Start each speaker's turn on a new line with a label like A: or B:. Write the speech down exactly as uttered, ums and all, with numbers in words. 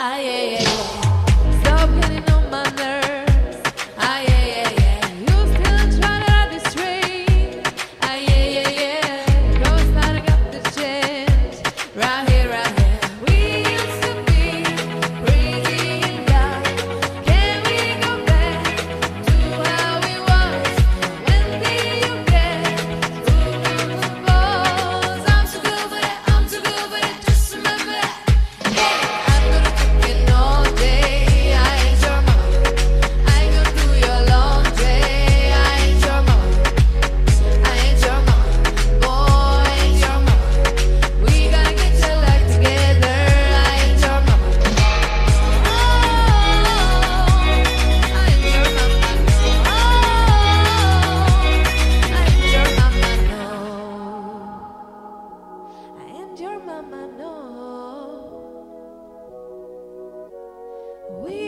A: Ah, yeah, yeah, yeah. Stop getting on my nerves. Ah, yeah, yeah, yeah. You still trying to ride this train. Ah, yeah, yeah, yeah. Go starting up this chance. Right here, right here. We used to be crazy and young. Can we go back to how it was? When did you get through the walls? I'm too good for that. I'm too good for that. Just remember that. Yeah, I'm gonna cook it all day. I ain't your mama. I ain't gonna do your laundry. I ain't your mama. I ain't your mama. Boy, I ain't your mama. We gotta get your life together. I ain't your mama. Oh, I ain't your mama. Oh, I ain't your mama. No, I ain't your mama. No. We